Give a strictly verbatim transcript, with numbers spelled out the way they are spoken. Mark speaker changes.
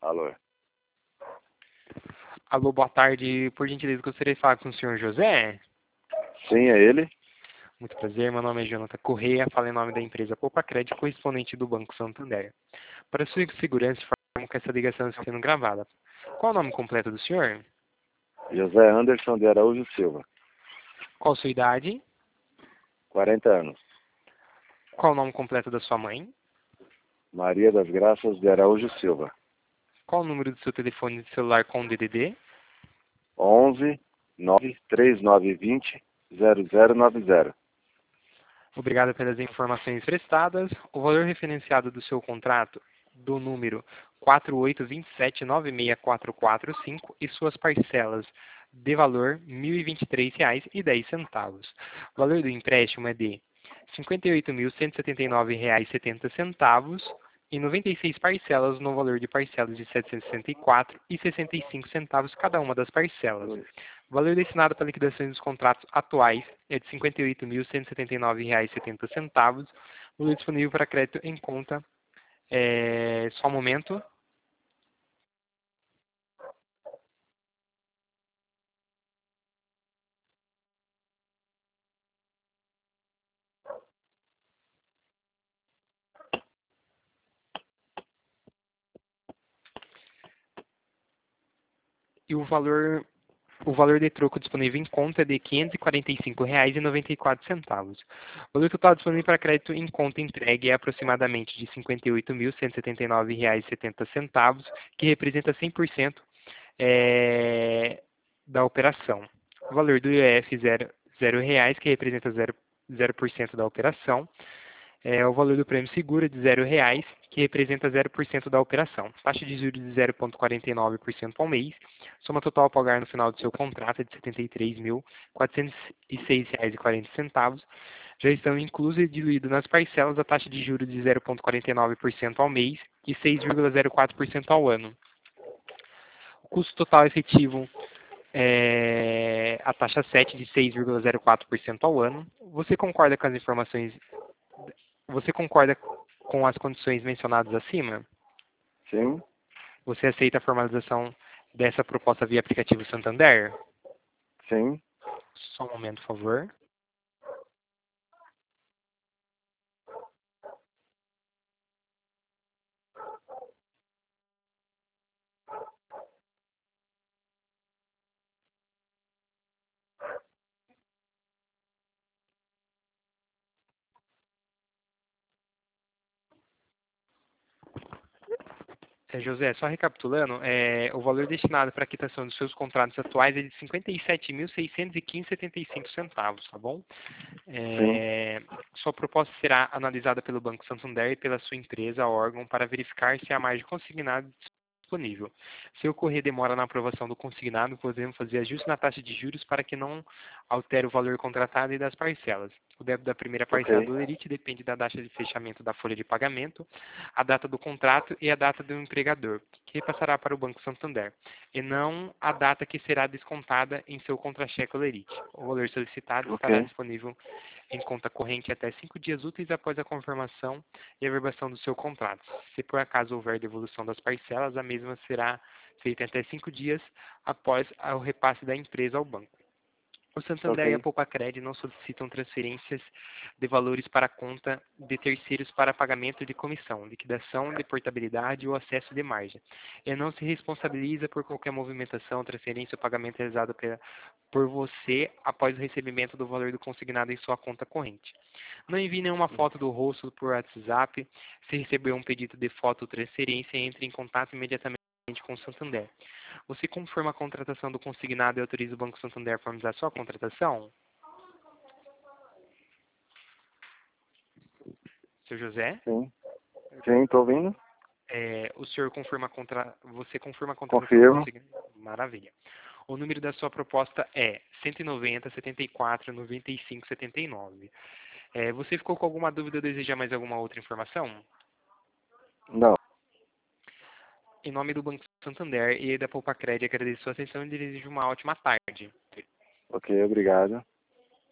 Speaker 1: Alô?
Speaker 2: Alô, boa tarde. Por gentileza, gostaria de falar com o senhor José?
Speaker 1: Sim, é ele?
Speaker 2: Muito prazer, meu nome é Jonathan Correia, falo em nome da empresa Poupa Crédito, correspondente do Banco Santander. Para sua segurança, informo que essa ligação está sendo gravada. Qual o nome completo do senhor?
Speaker 1: José Anderson de Araújo Silva.
Speaker 2: Qual a sua idade?
Speaker 1: quarenta anos.
Speaker 2: Qual o nome completo da sua mãe?
Speaker 1: Maria das Graças de Araújo Silva.
Speaker 2: Qual o número do seu telefone de celular com D D D?
Speaker 1: onze, nove, três nove dois zero, zero zero nove zero.
Speaker 2: Obrigado pelas informações prestadas. O valor referenciado do seu contrato, do número quatro oito dois sete nove seis quatro quatro cinco e suas parcelas de valor mil e vinte e três reais e dez centavos. O valor do empréstimo é de cinquenta e oito mil cento e setenta e nove reais e setenta centavos e noventa e seis parcelas no valor de parcelas de setecentos e sessenta e quatro reais e sessenta e cinco centavos cada uma das parcelas. O valor destinado para liquidação dos contratos atuais é de cinquenta e oito mil cento e setenta e nove reais e setenta centavos. O valor disponível para crédito em conta é... Só um momento. E o valor, o valor de troco disponível em conta é de quinhentos e quarenta e cinco reais e noventa e quatro centavos. O valor total disponível para crédito em conta entregue é aproximadamente de cinquenta e oito mil cento e setenta e nove reais e setenta centavos, que representa cem por cento é, da operação. O valor do I O F zero, zero reais, que representa zero, zero por cento da operação. É, o valor do prêmio seguro é de zero reais, que representa zero por cento da operação. Taxa de juros de zero vírgula quarenta e nove por cento ao mês. Soma total a pagar no final do seu contrato é de setenta e três mil quatrocentos e seis reais e quarenta centavos. Já estão inclusos e diluídos nas parcelas a taxa de juros de zero vírgula quarenta e nove por cento ao mês e seis vírgula zero quatro por cento ao ano. O custo total efetivo é a taxa sete de seis vírgula zero quatro por cento ao ano. Você concorda com as informações? Você concorda com as condições mencionadas acima?
Speaker 1: Sim?
Speaker 2: Você aceita a formalização dessa proposta via aplicativo Santander?
Speaker 1: Sim?
Speaker 2: Só um momento, por favor. É, José, só recapitulando, é, o valor destinado para a quitação dos seus contratos atuais é de cinquenta e sete mil seiscentos e quinze reais e setenta e cinco centavos, tá bom?
Speaker 1: Sim.
Speaker 2: É, sua proposta será analisada pelo Banco Santander e pela sua empresa, órgão, para verificar se há margem consignada disponível. Se ocorrer demora na aprovação do consignado, podemos fazer ajustes na taxa de juros para que não altere o valor contratado e das parcelas. O débito da primeira parcela
Speaker 1: Ok.
Speaker 2: do lerite depende da data de fechamento da folha de pagamento, a data do contrato e a data do empregador, que repassará para o Banco Santander, e não a data que será descontada em seu contra-cheque ou lerite. O valor solicitado estará
Speaker 1: Ok.
Speaker 2: disponível em conta corrente até cinco dias úteis após a confirmação e averbação do seu contrato. Se por acaso houver devolução das parcelas, a mesma será feita até cinco dias após o repasse da empresa ao banco. O Santander e a
Speaker 1: Ok.
Speaker 2: Poupa-Cred não solicitam transferências de valores para a conta de terceiros para pagamento de comissão, liquidação de portabilidade ou acesso de margem. E não se responsabiliza por qualquer movimentação, transferência ou pagamento realizado pela, por você após o recebimento do valor do consignado em sua conta corrente. Não envie nenhuma foto do rosto por WhatsApp. Se receber um pedido de foto ou transferência, entre em contato imediatamente com o Santander. Você confirma a contratação do consignado e autoriza o Banco Santander a formalizar sua contratação? Seu José,
Speaker 1: Sim. Sim, tô ouvindo?
Speaker 2: é, o senhor confirma a contra... você confirma a contratação do
Speaker 1: Confirmo.
Speaker 2: consignado? Maravilha. O número da sua proposta é cento e noventa, setenta e quatro, noventa e cinco, setenta e nove. É, você ficou com alguma dúvida ou deseja mais alguma outra informação?
Speaker 1: Não.
Speaker 2: Em nome do Banco Santander e da Poupa Cred, agradeço a sua atenção e desejo uma ótima tarde.
Speaker 1: Ok, obrigado.